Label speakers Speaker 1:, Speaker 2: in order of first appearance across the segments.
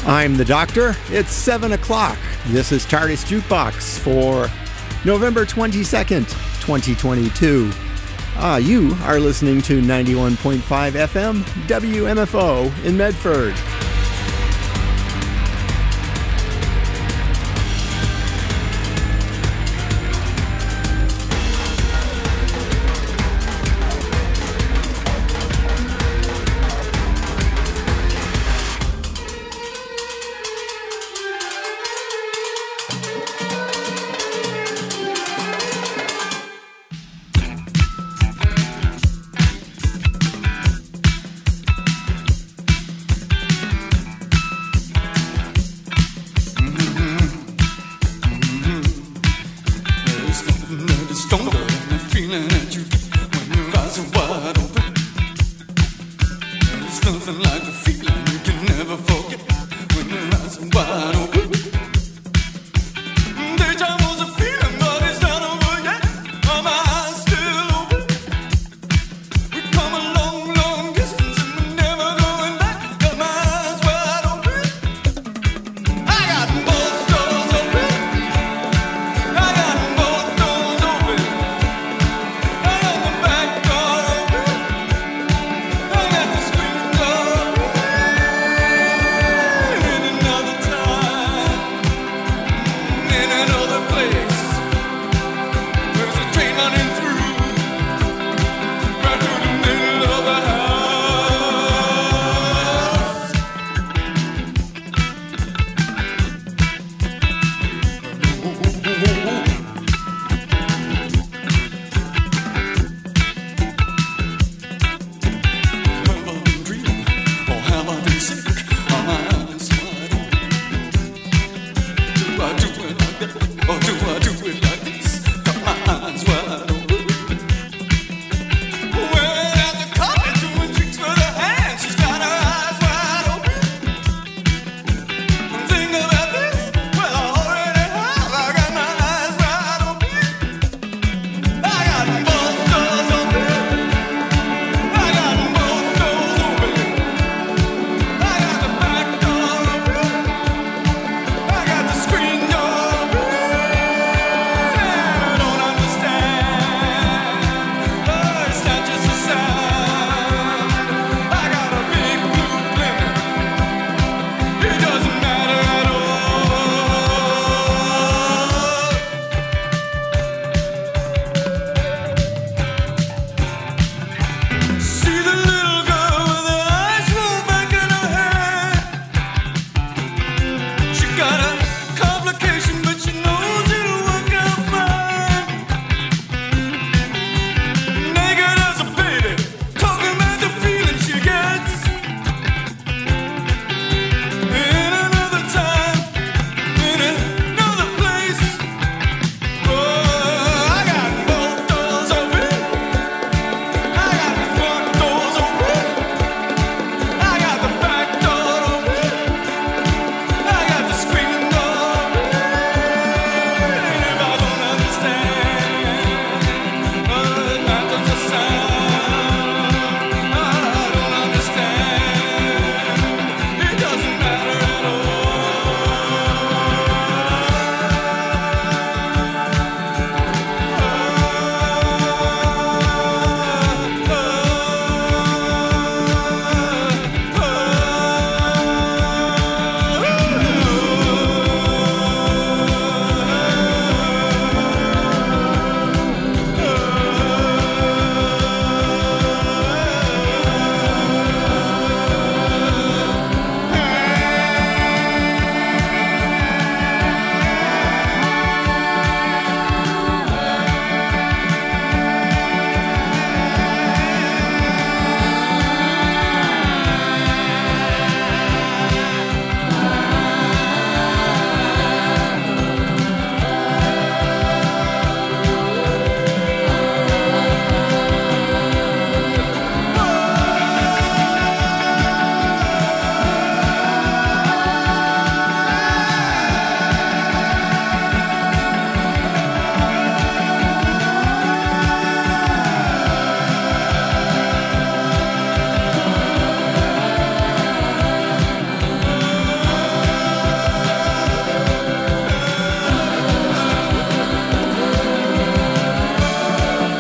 Speaker 1: I'm the Doctor. It's 7 o'clock. This is TARDIS Jukebox for November 22nd, 2022. You are listening to 91.5 FM WMFO in Medford.
Speaker 2: Time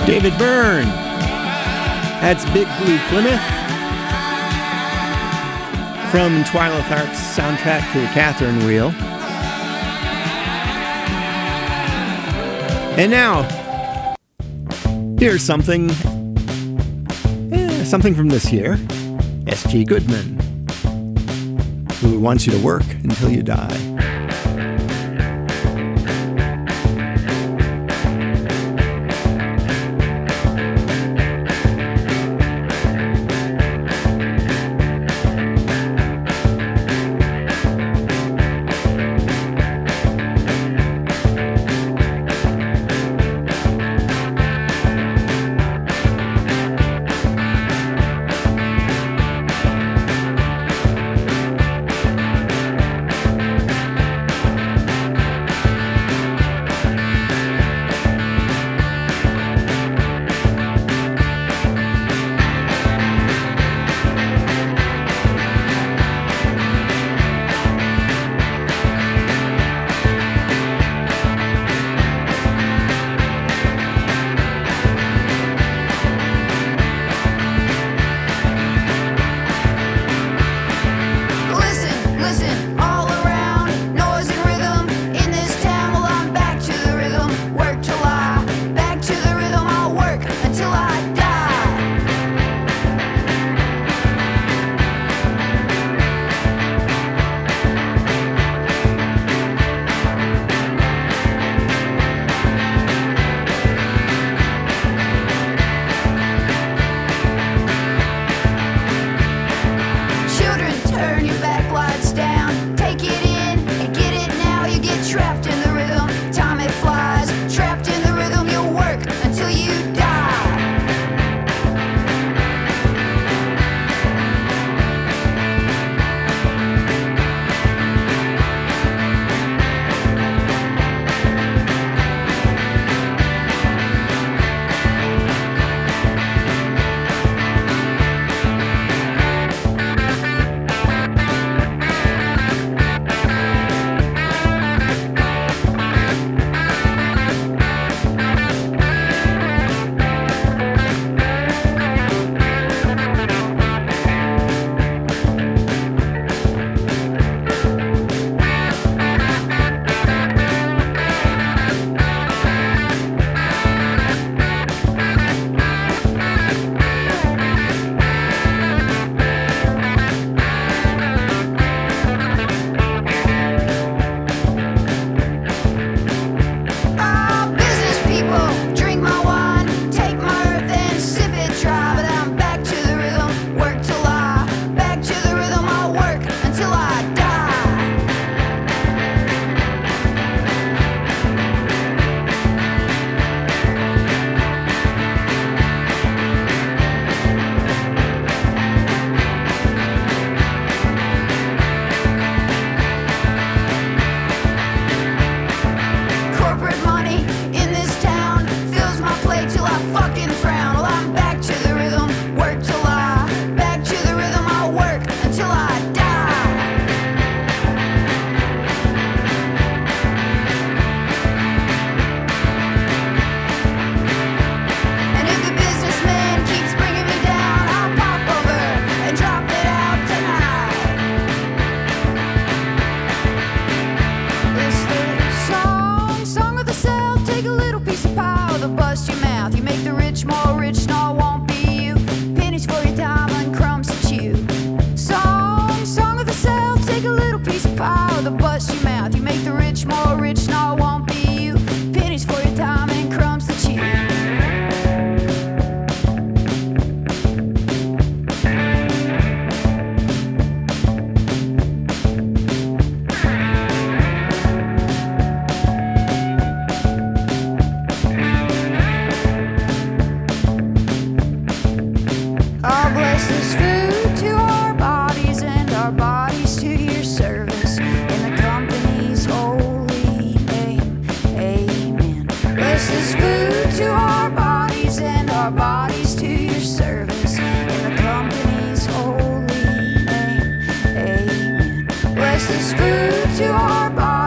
Speaker 1: David Byrne. That's Big Blue Plymouth from Twyla Tharp's soundtrack to The Catherine Wheel. And now, here's something from this year. S.G. Goodman, who wants you to work until you die.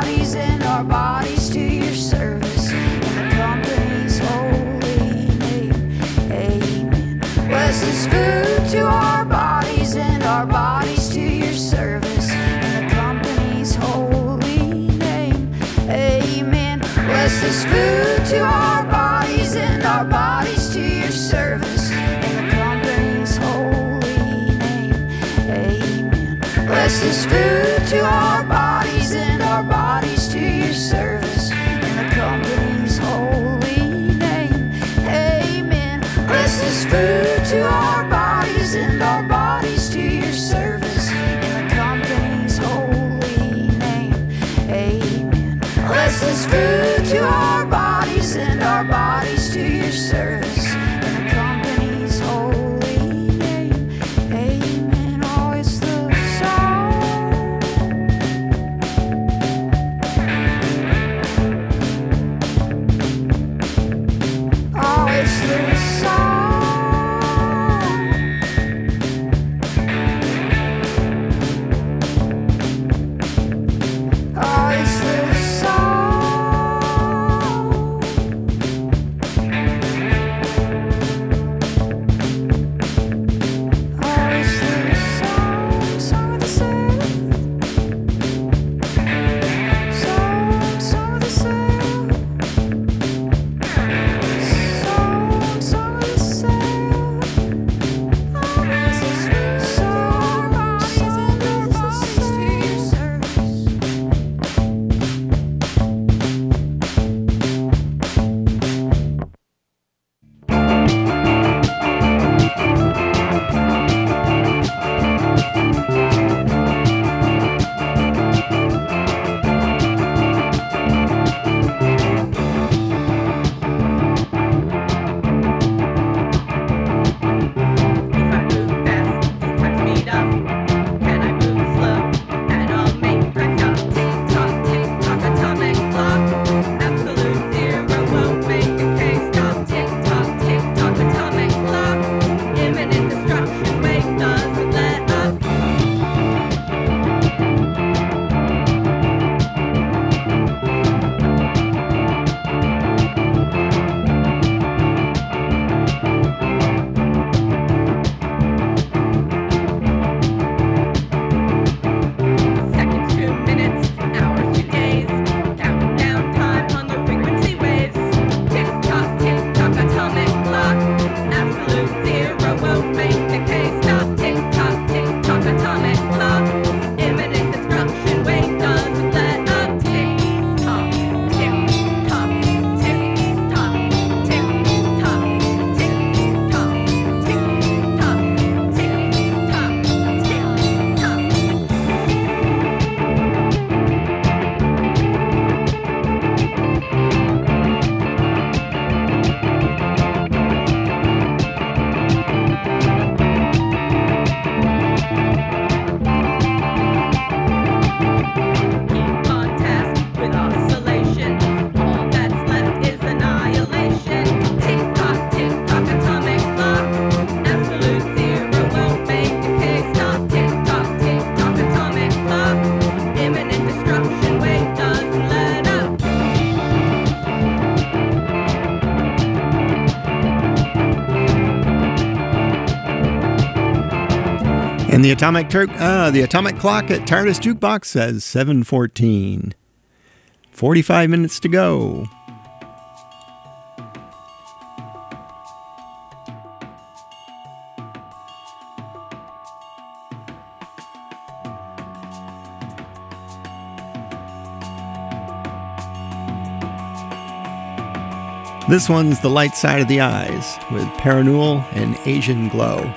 Speaker 2: our bodies to your service in the company's holy name. food to our bodies and our bodies to your service. In the company's holy name, amen. Bless this food to our bodies and our bodies to your service. In the company's holy name, amen. Bless this food to our bodies and our bodies to your service. In the company's holy name, amen. Oh, it's the song. Oh, it's the song. Oh, it's the song. Oh, it's the song, song of the South. Song of the South. Song of the South. Oh, it's the song, bodies and our bodies to your service.
Speaker 3: If I move fast, just time speed up. Can I move slow? And I'll make time stop. Tick tock, atomic clock. Absolute zero won't make a case stop. Tick tock, atomic clock. Imminent destruction, wake doesn't let up. Seconds to minutes, hours to days. Counting down time on the frequency waves. Tick tock, atomic clock. Absolute zero won't make the case stop. Tick tock, atomic clock. Imminent destruction, wake doesn't let up. Tick tock, tick tock, tick tock, tick tock, tick tock, tick tock, tick tock, tick tock. Keep on task with oscillation. All that's left is annihilation. Tick tock, atomic clock. Absolute zero won't make a case stop. Tick tock, atomic clock. Imminent destruction, wake doesn't let up.
Speaker 1: And the atomic clock at TARDIS Jukebox says 7:14. 45 minutes to go. This one's The Light Side of the Eyes with Parannoul and Asian Glow.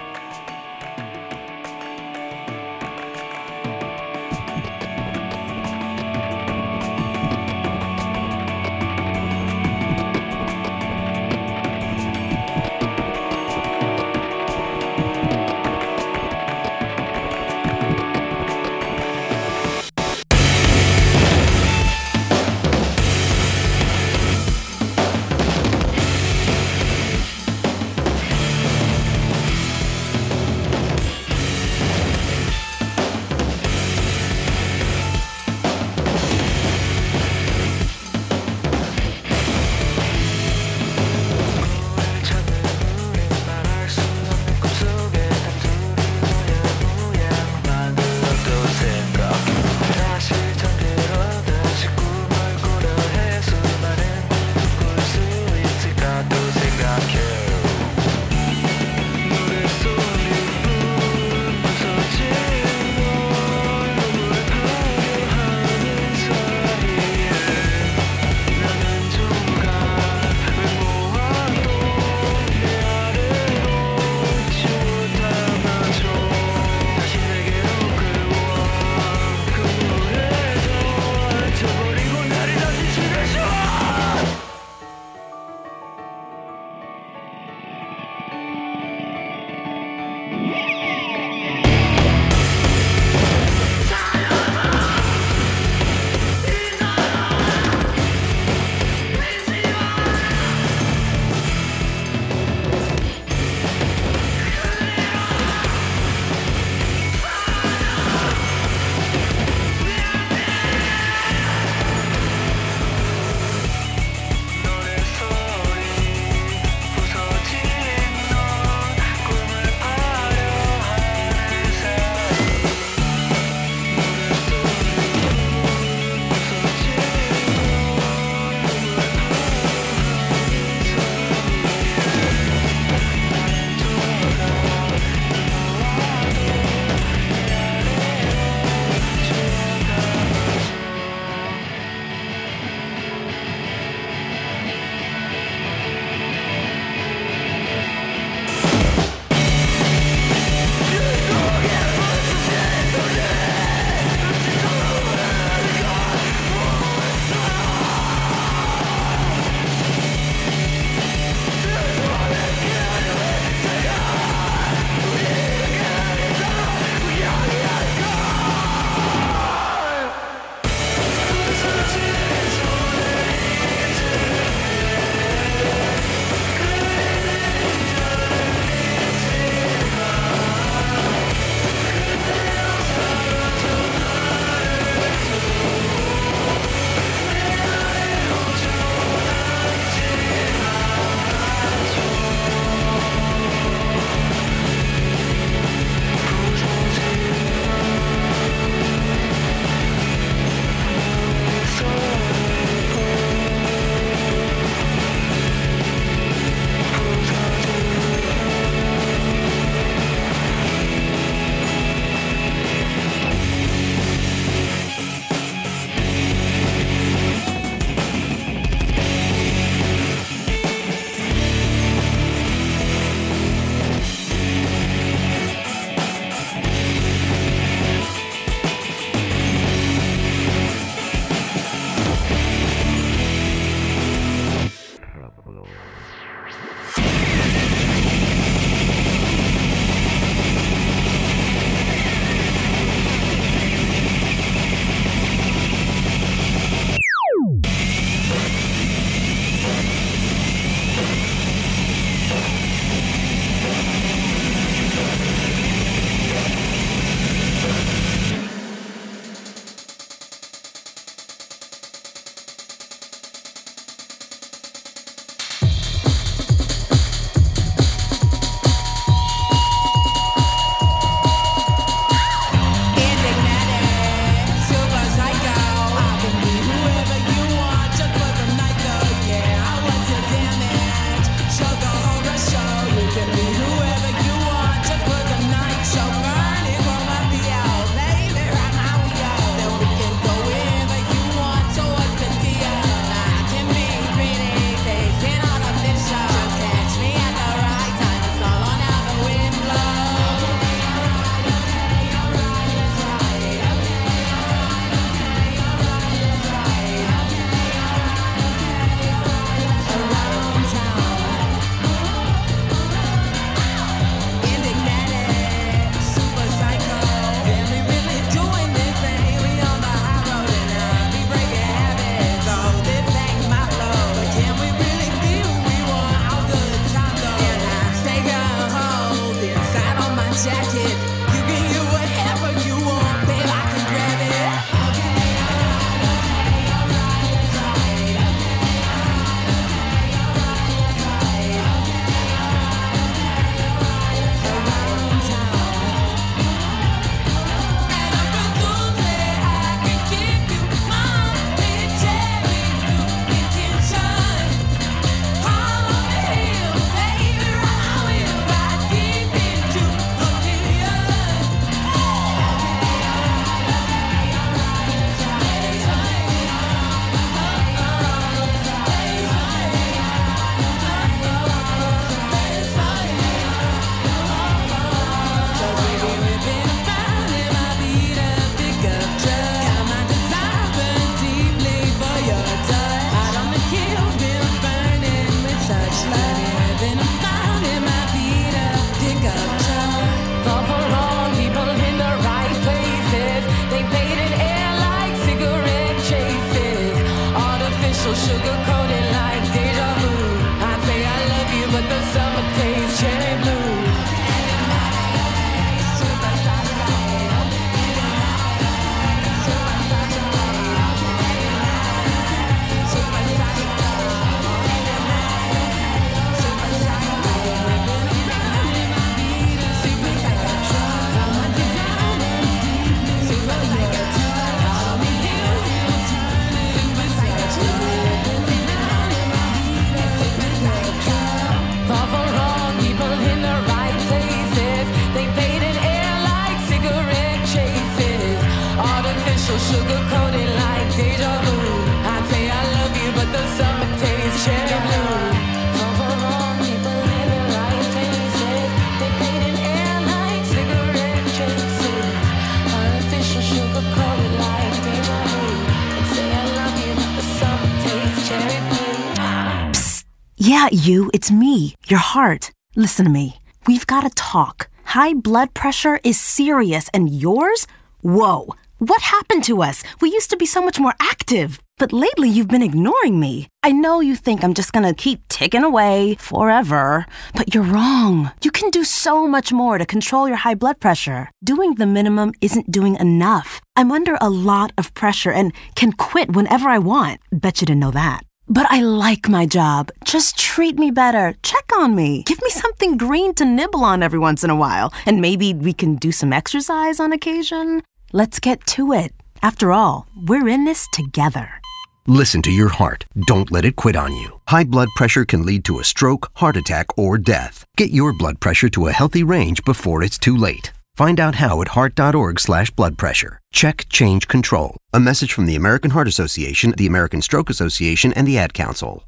Speaker 4: artificial sugar coated like deja vu. I'd say I love you, but the summer tastes cherry blue. Overall, people living like faces. They paint in air like cigarette chases. Artificial sugar coated like deja vu. I'd say I love you, but the summer tastes cherry blue.
Speaker 5: Psst. Yeah, you, it's me, your heart. Listen to me. We've got to talk. High blood pressure is serious, and yours? Whoa. What happened to us? We used to be so much more active. But lately you've been ignoring me. I know you think I'm just gonna keep ticking away forever, but you're wrong. You can do so much more to control your high blood pressure. Doing the minimum isn't doing enough. I'm under a lot of pressure and can quit whenever I want. Bet you didn't know that. But I like my job. Just treat me better. Check on me. Give me something green to nibble on every once in a while. And maybe we can do some exercise on occasion. Let's get to it. After all, we're in this together.
Speaker 6: Listen to your heart. Don't let it quit on you. High blood pressure can lead to a stroke, heart attack, or death. Get your blood pressure to a healthy range before it's too late. Find out how at heart.org/blood pressure. Check, change, control. A message from the American Heart Association, the American Stroke Association, and the Ad Council.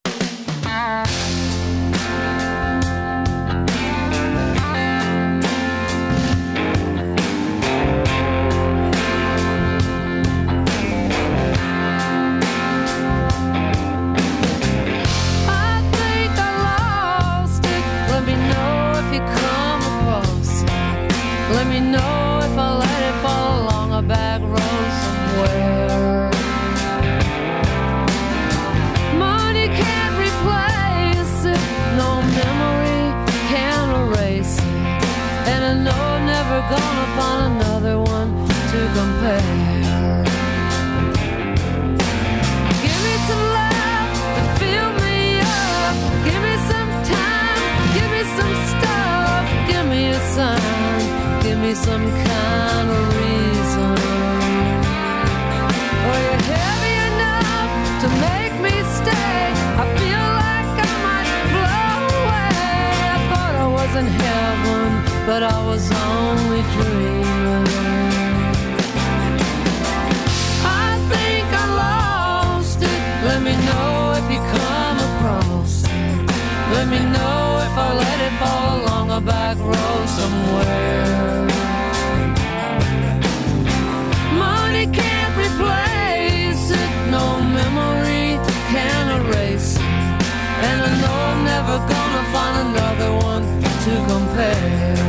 Speaker 4: Let me know if I let it fall along a back road somewhere. Money can't replace it, no memory can erase it. And I know I'm never gonna find another one to compare. Give me some love to fill me up. Give me some time, give me some stuff. Give me a sign, give me some kind of reason. Are you heavy enough to make me stay? I feel like I might blow away. I thought I was in heaven, but I was only dreaming. I think I lost it. Let me know if you come across it. Let me know if I let it fall along a back road somewhere. Money can't replace it, no memory can erase it. And I know I'm never gonna find another one to compare.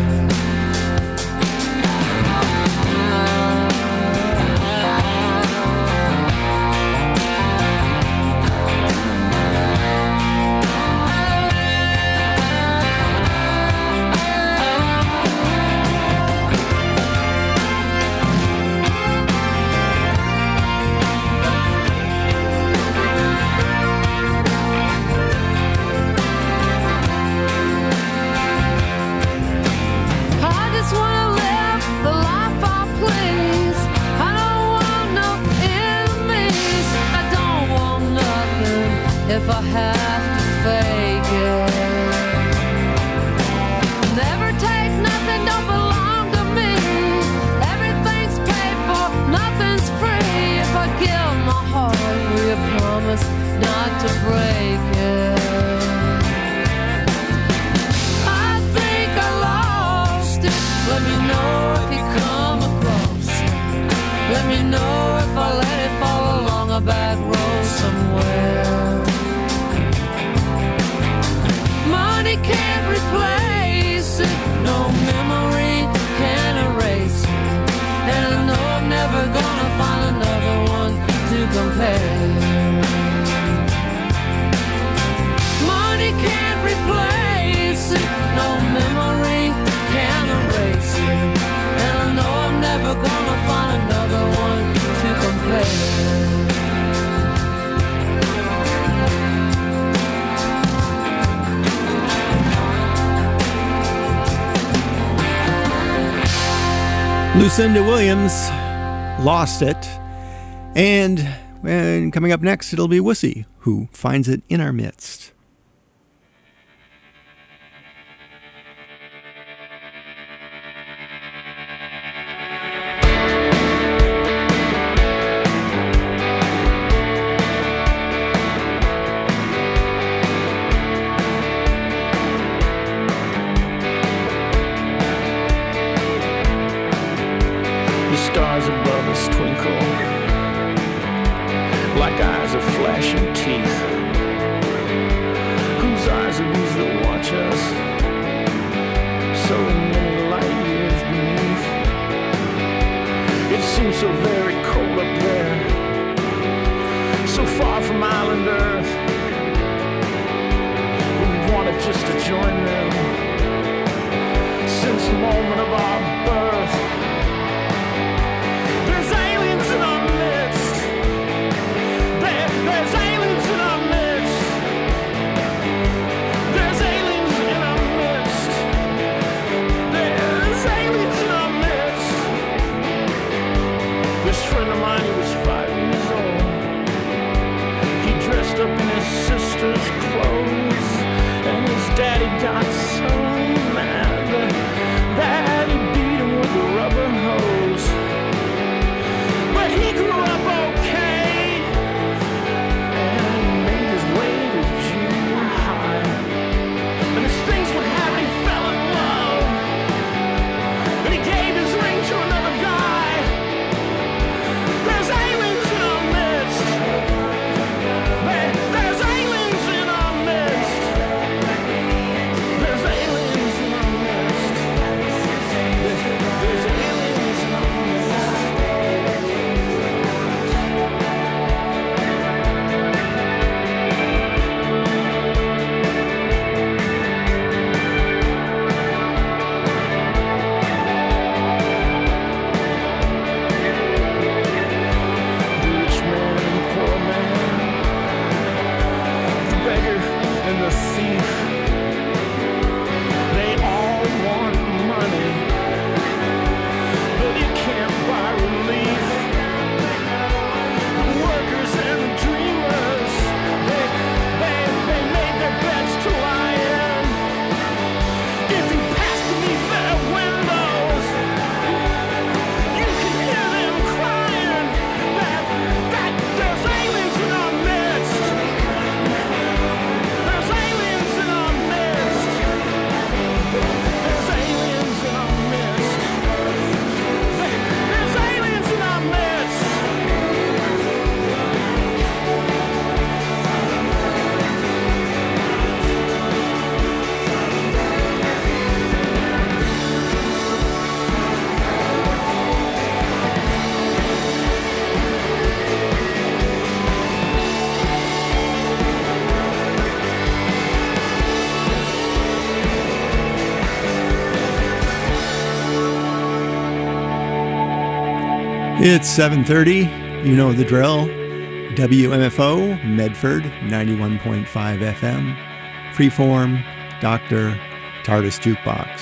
Speaker 4: If I have to fake it, never take nothing, don't belong to me. Everything's paid for, nothing's free. If I give my heart, will you promise not to break it? I think I lost it. Let me know if you come across it. Let me know if I let it fall along a back road somewhere. Money can't replace it, no memory can erase it. And I know I'm never gonna find another one to compare. Money can't replace it, no memory can erase it. And I know I'm never gonna find another one to compare.
Speaker 1: Lucinda Williams, Lost It. And coming up next, it'll be Wussy, who finds it in our midst.
Speaker 7: black eyes of flashing teeth. Whose eyes are these that watch us so many light years beneath? It seems so very cold up there, so far from island Earth. We wanted just to join them since the moment of our birth. There's aliens in our midst. There's aliens in our midst. There's aliens in our midst. There's aliens in our midst. This friend of mine, he was 5 years old. He dressed up in his sister's clothes, and his daddy got so mad that he beat him with a rubber hose. But he grew up okay and made his way to junior high. And as things would have it, he fell in love, and he gave his ring to another guy. There's aliens in our midst. There's aliens in our midst. There's aliens in our midst. There's aliens in our the rich man and the poor man, the beggar and the thief, they all want money, but you can't buy relief. The workers and the dreamers, they made their beds to lie in. If you pass beneath their windows, you can hear them crying that there's aliens in our midst. There's aliens in our midst. There's aliens in our midst. There's aliens in our midst.
Speaker 1: It's 7:30. You know the drill. WMFO, Medford, 91.5 FM. Freeform, Dr. TARDIS Jukebox.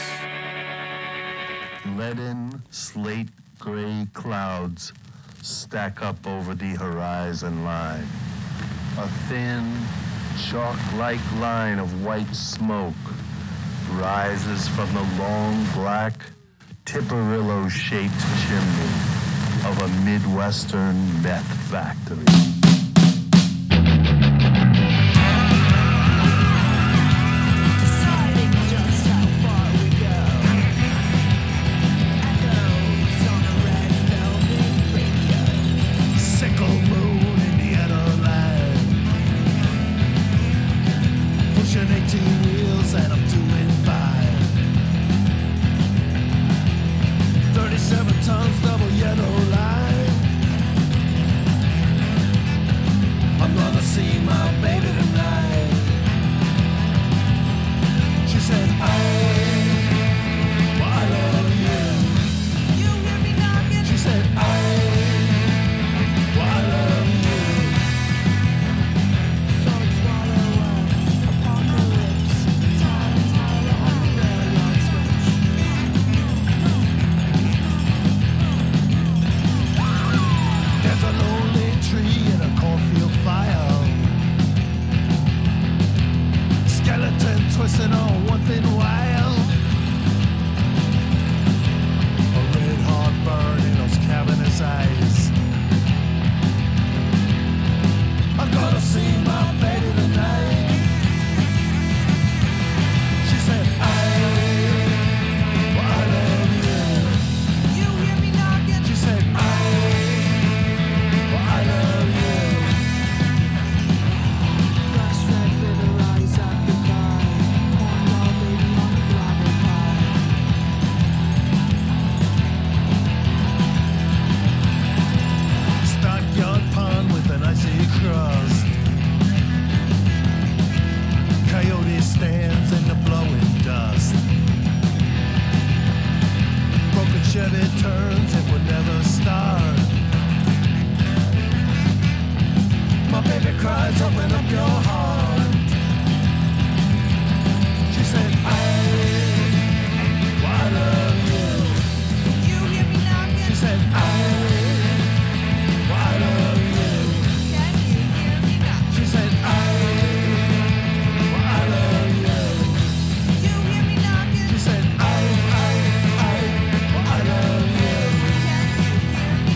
Speaker 8: Leaden, slate gray clouds stack up over the horizon line. A thin, chalk-like line of white smoke rises from the long, black, Tipperillo-shaped chimney of a Midwestern meth factory.
Speaker 4: Deciding just how far we go. Echoes on a red velvet radio.
Speaker 8: Sickle moon, Indiana line. Pushing 18 wheels and I'm doing fine. 37 tons, double yellow line.
Speaker 7: eyes, open up your heart. She said, I love you.
Speaker 3: You hear me knocking?
Speaker 7: She said, I love you.
Speaker 3: Can you hear me knocking?
Speaker 7: She said, I love you.
Speaker 3: You hear me knocking?
Speaker 7: She said, I love you.
Speaker 3: Can you hear me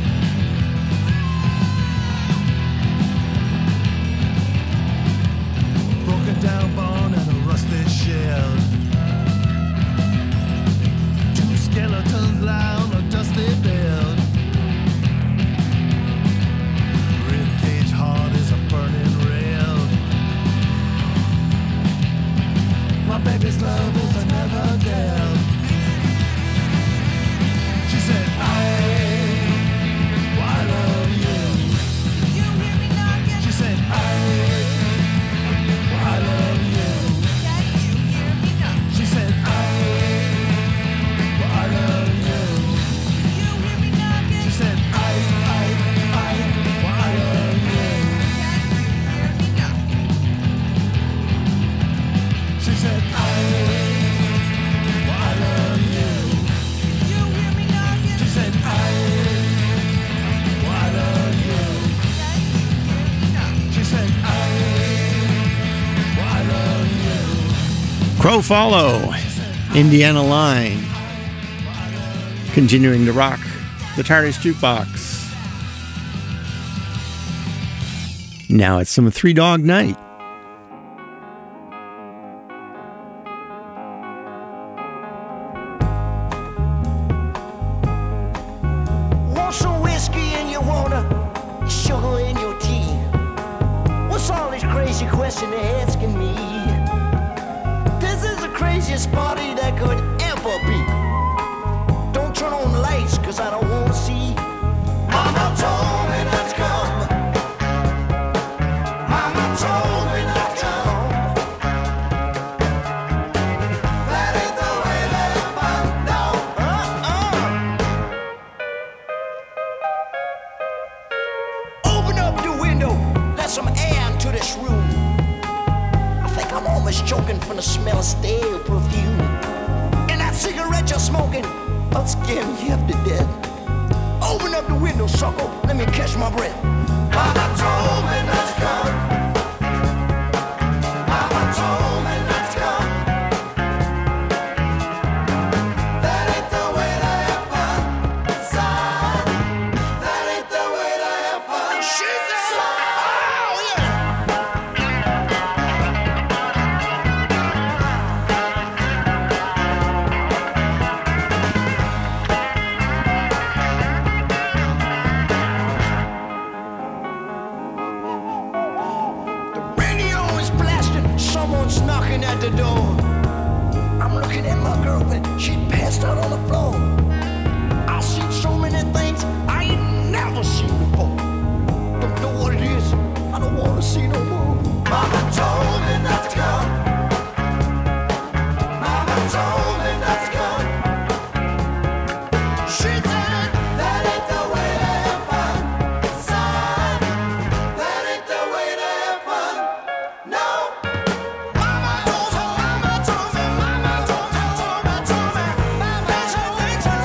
Speaker 3: knocking?
Speaker 7: Broken down bone and a rusted shield. Two skeletons lie on a dusty bed. Ribcage heart is a burning rail. My baby's love is a never dead. She said, I love you.
Speaker 3: You hear me knocking?
Speaker 7: She said, I love you.
Speaker 3: Can you hear me knocking?
Speaker 7: She said, I love you.
Speaker 3: You hear me knocking?
Speaker 7: She said, I love you.
Speaker 3: Can you hear me knocking?
Speaker 7: She said, I love you.
Speaker 3: You hear me knocking?
Speaker 7: She said, I love you.
Speaker 3: Can you hear me knocking?
Speaker 7: She said, I love you.
Speaker 1: Crow Follow, Indiana Line. Continuing to rock the TARDIS Jukebox. Now it's some Three Dog Night.
Speaker 9: Want some whiskey in your water, sugar in your tea? What's all this crazy question they're asking me? This is the craziest party that could ever be. Don't turn on the lights, cause I don't wanna see. Mama told me not to come. Mama told me not to come. That ain't the way that I know. Open up the window, let some air into this room. I think I'm almost choking from the smell of stale perfume. And that cigarette you're smoking, I'll scare me half to death. Open up the window, sucker, let me catch my breath. Mama told me not to come. Mama told me not to come. That ain't the way to have fun, son. That ain't the way to have fun. She said, oh yeah. The radio is blasting, someone's knocking at the door. I'm looking at my girlfriend, she passed out on the floor. I've seen so many things I ain't never seen before. Don't know what it is, I don't wanna see no more. Mama told me not to come. Mama told me not to come. She said, that ain't the way to have fun, son. That ain't the way to have fun, no. Mama told me, mama told me, mama told me, mama told me, mama told me, mama told me,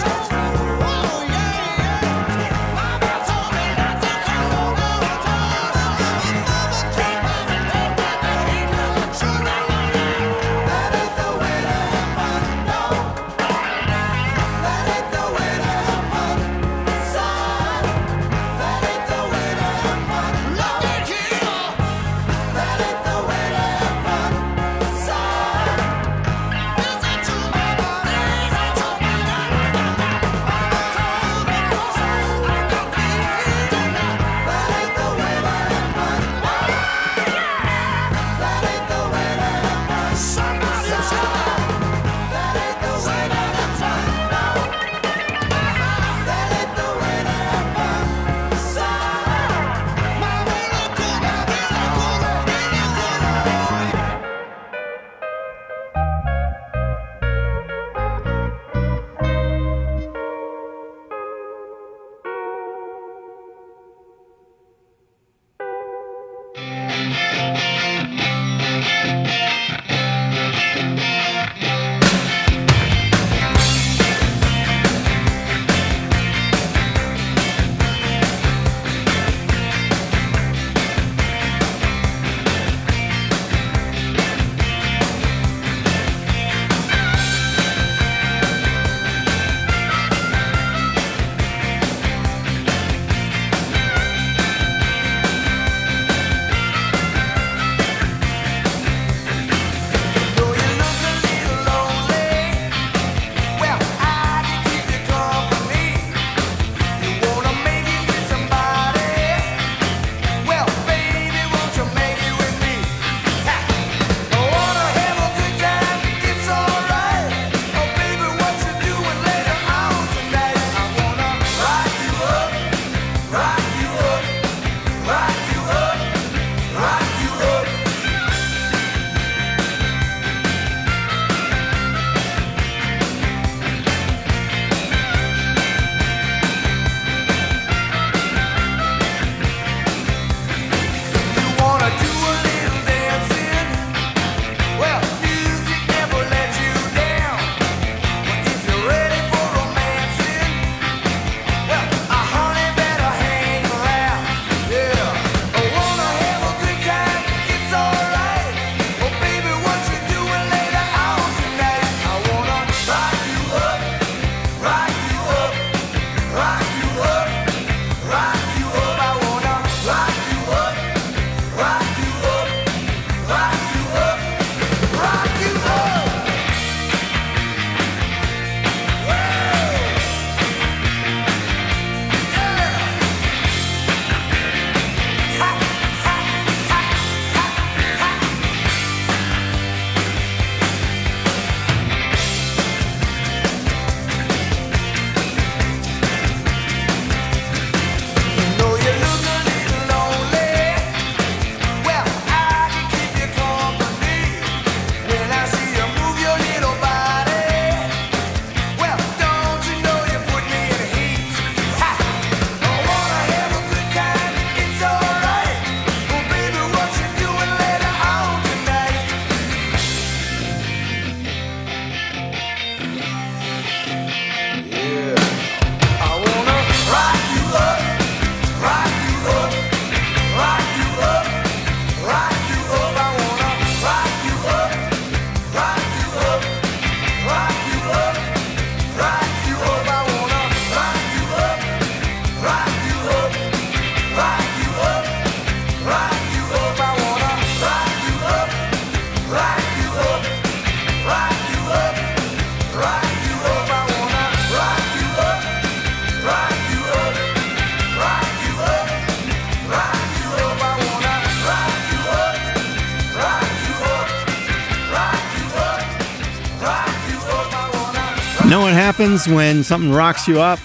Speaker 1: Know what happens when something rocks you up?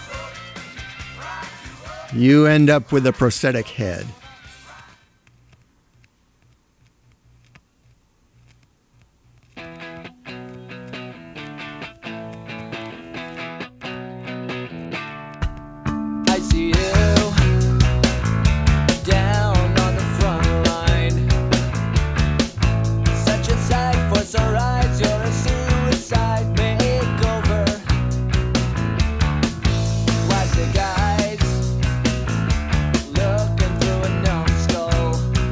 Speaker 1: You end up with a prosthetic head.
Speaker 10: I see you down on the front line. Such a sight for sore eyes, you're a suicide makeover. Plastic eyes looking through a numbskull.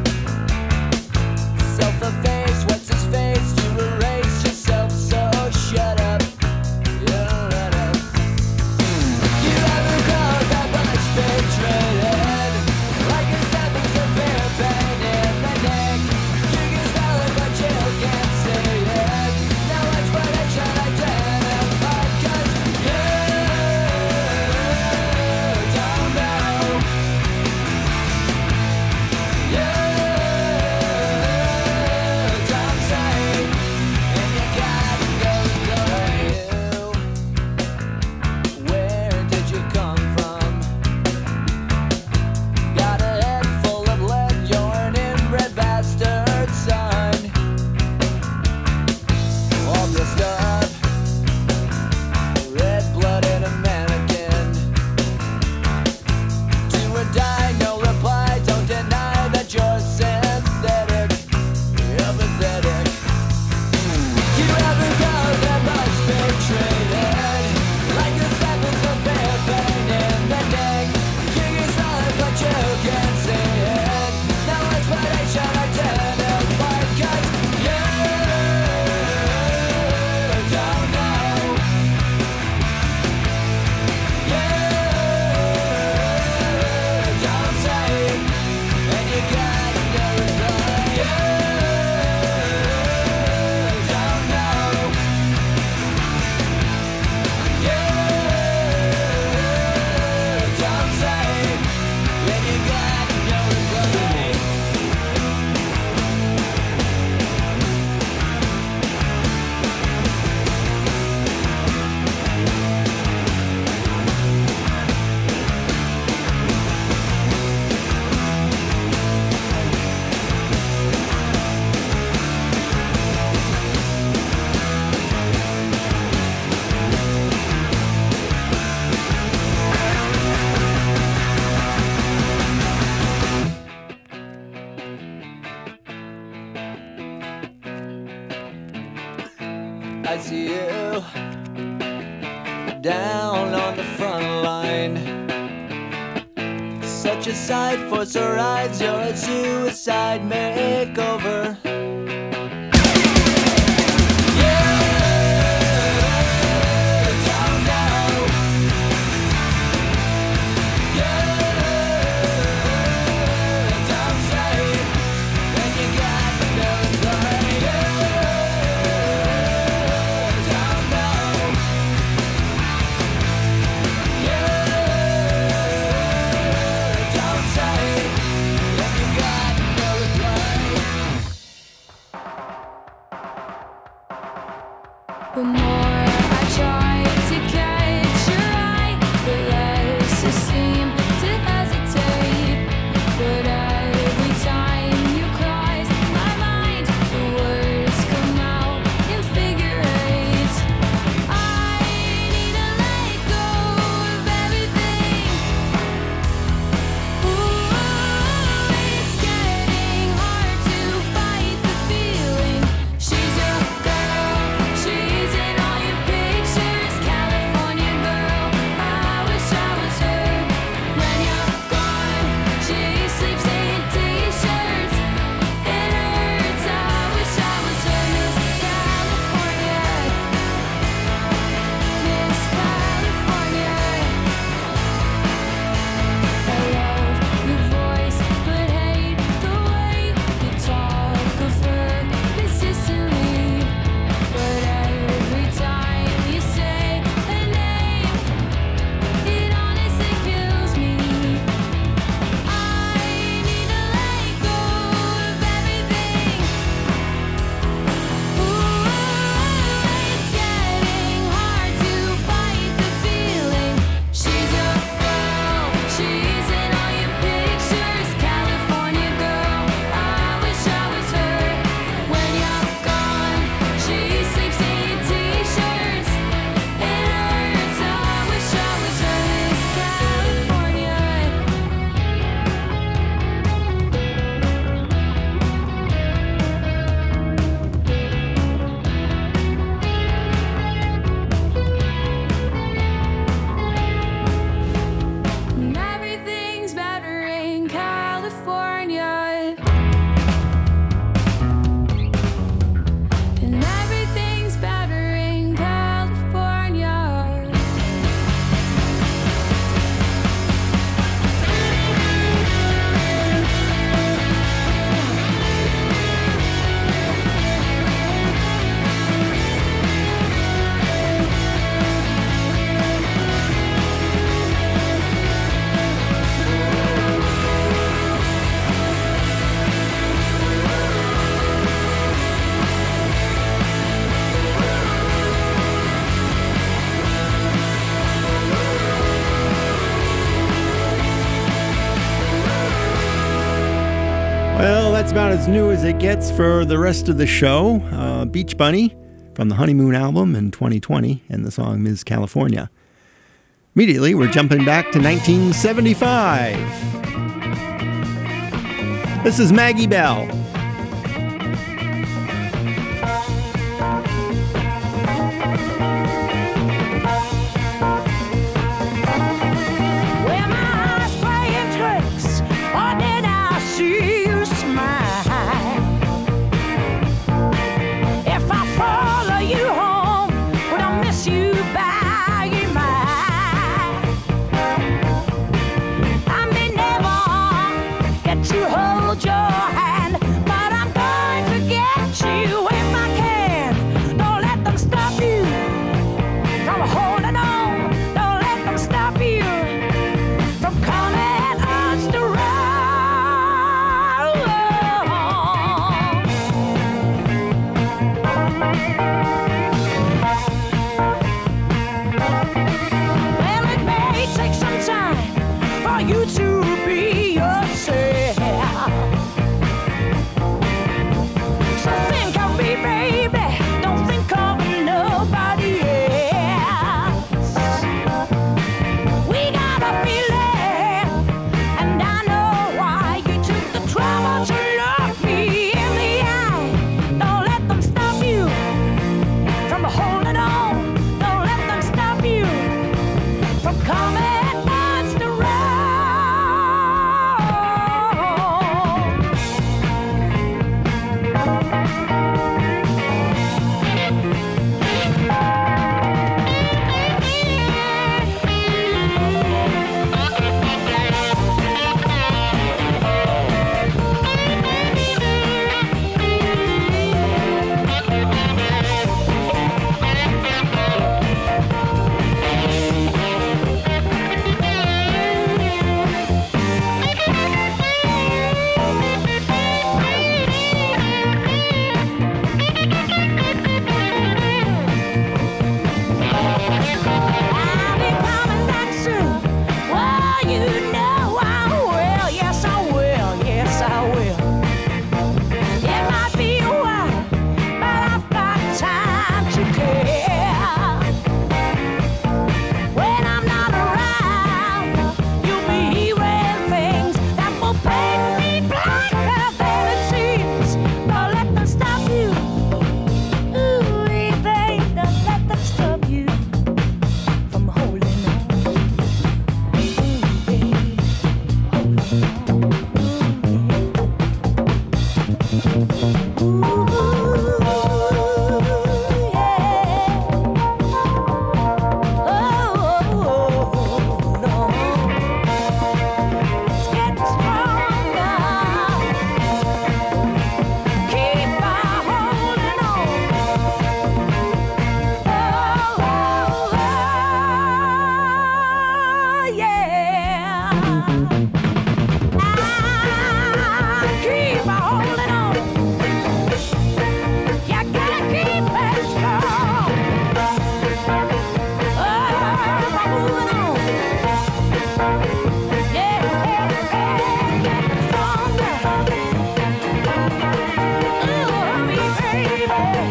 Speaker 10: Self-effaced, what's his face? You erase yourself, so shut up. You don't let up. You ever call that much betrayed? Like a seventh severe pain in the neck. You can smell it, but you can't see it. No explanation identified, 'cause you don't know. You don't say, and you gotta go through. Where did you come from? Got a head full of lead, you're an inbred bastard, son. All dressed up, red-blooded American. Do or die, no reply, don't deny that you're synthetic. You're pathetic. You ever go that much betrayed? Like the seventh of fair pain in the neck. You can smell it, but you can't see it. No explanation identified, 'cause you don't know. You don't say, and you got no reply. You don't know. You don't say, and you got no reply. I see you down on the front line. Such a sight for sore eyes, you're a suicide makeover. You don't know. You don't say, and you got no reply. You don't know. You don't say, and you got no reply.
Speaker 1: Well, that's about as new as it gets for the rest of the show. Beach Bunny from the Honeymoon album in 2020 and the song Ms. California. Immediately, we're jumping back to 1975. This is Maggie Bell.
Speaker 11: Were my eyes playing tricks, or did I see you smile? If I follow you home, would I miss you by your mind? I may never get to hold your hand, but I'm going to get you if I can. Don't let them stop you from holding on. Don't let them stop you from coming us to run. Well, it may take some time for you to be yourself. So think of me, baby. Don't think of nobody else. We got a feeling, and I know why you took the trouble to look me in the eye. Don't let them stop you from holding on. Don't let them stop you from coming us to run. I'll be coming back soon. Well, you know I will. Yes, I will. Yes, I will. It might be a while, but I've got time to care. When I'm not around, you'll be hearing things that will paint me blacker than it seems. Don't let them stop you. Ooh, baby, don't let them stop you from holding on. It's getting stronger. Keep on holding on. Yeah. Keep on holding on. You gotta keep it strong. I'm moving on. Yeah, it's getting stronger. Ooh, me baby.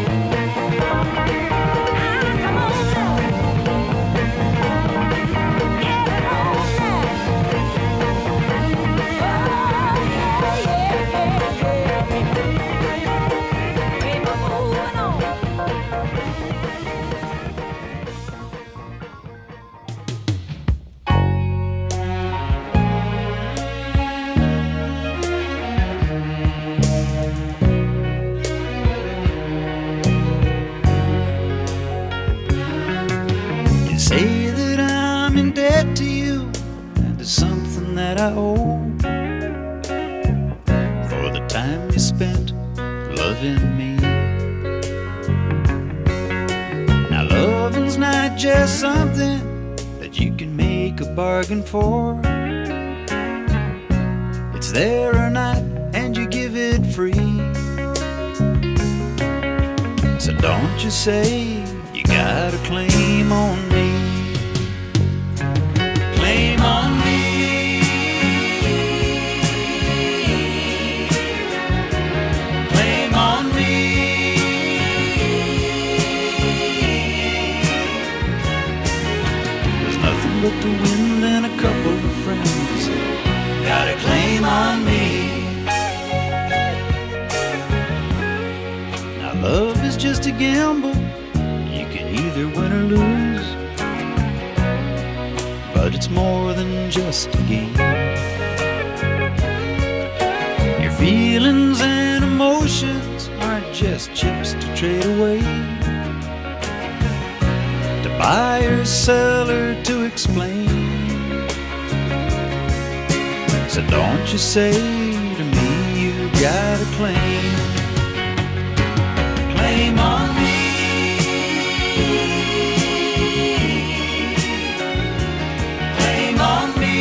Speaker 11: Come on now. Get it on now. Keep on moving on.
Speaker 12: You say that I'm in debt to you, and it's something that I owe for the time you spent loving me. Now loving's not just something that you can make a bargain for. It's there or not, and you give it free. So don't you say you got a claim on me. Claim on me. claim on me. Now love is just a gamble. You can either win or lose, but it's more than just a game. Your feelings and emotions aren't just chips to trade away, to buyer, seller, to explain. So don't you say to me you got a claim. Claim on me. Claim on me.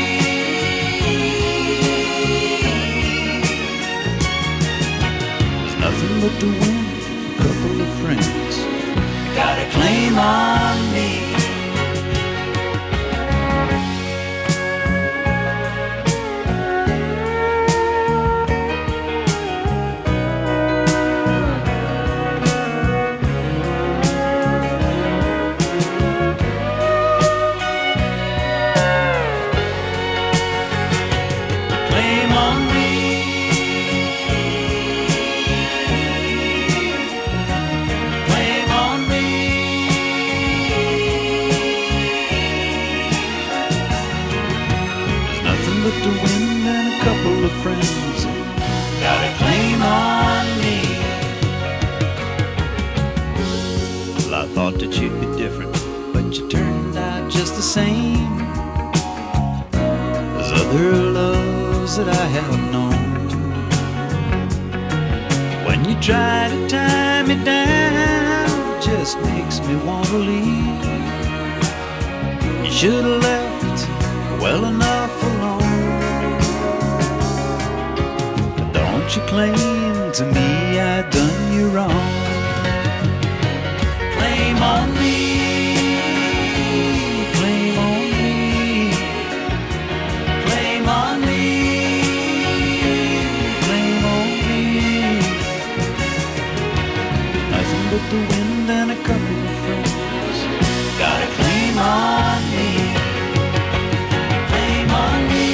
Speaker 12: There's nothing but to win a couple of friends. Got a claim on me. To win and a couple of friends. Got a claim on me. Well, I thought that you'd be different, but you turned out just the same as other loves that I have known. When you try to tie me down, it just makes me want to leave. You should have left well enough alone. Don't you claim to me I done you wrong. Claim on me. Claim on me. Claim on me. Claim on me. Nothing but the wind and a couple of friends. Got a claim on me. Claim on me.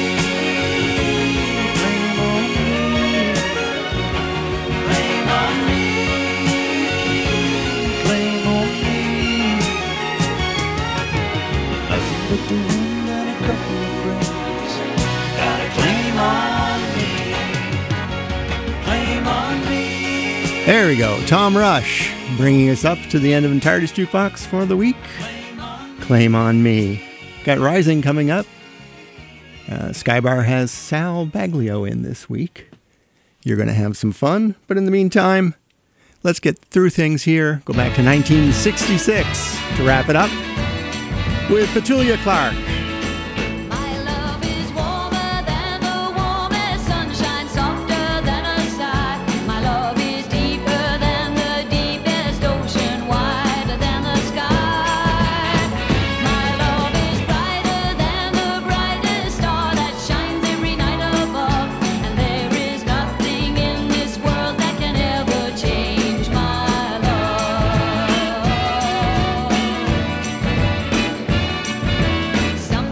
Speaker 12: But the wind and a couple of friends. Got a claim on me. Claim on me.
Speaker 1: There we go. Tom Rush bringing us up to the end of Entartist Jukebox for the week. Claim on me. Got Rising coming up. Skybar has Sal Baglio in this week. You're going to have some fun, but in the meantime, let's get through things here. Go back to 1966 to wrap it up with Petulia Clark.
Speaker 2: My love is warmer than the warmest sunshine, softer than a sigh. My love is deeper than the deepest ocean, wider than the sky. My love is brighter than the brightest star that shines every night above. And there is nothing in this world that can ever change my love.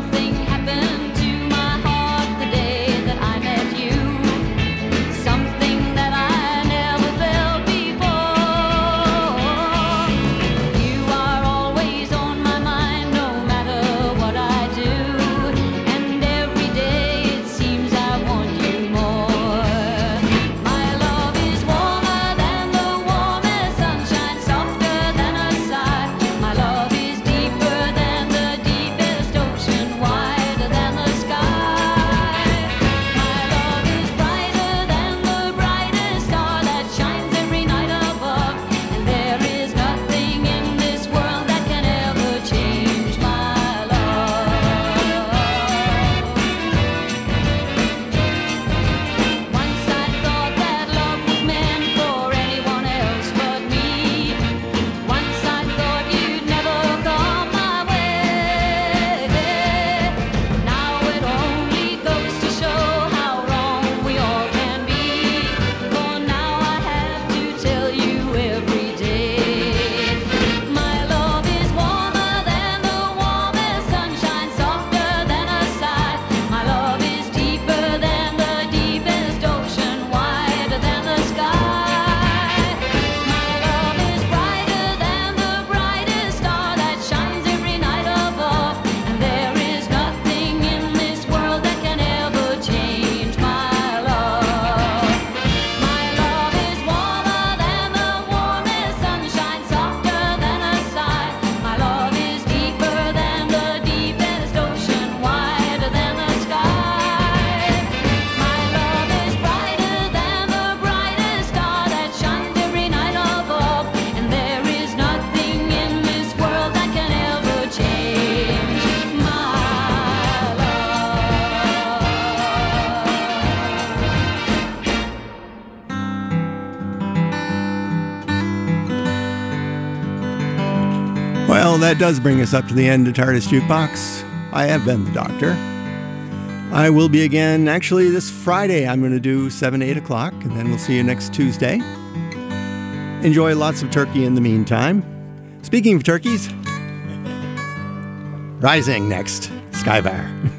Speaker 1: Well, that does bring us up to the end of TARDIS Jukebox. I have been the Doctor. I will be again, actually, this Friday. I'm going to do 7 to 8 o'clock, and then we'll see you next Tuesday. Enjoy lots of turkey in the meantime. Speaking of turkeys, Rising next, Skybar.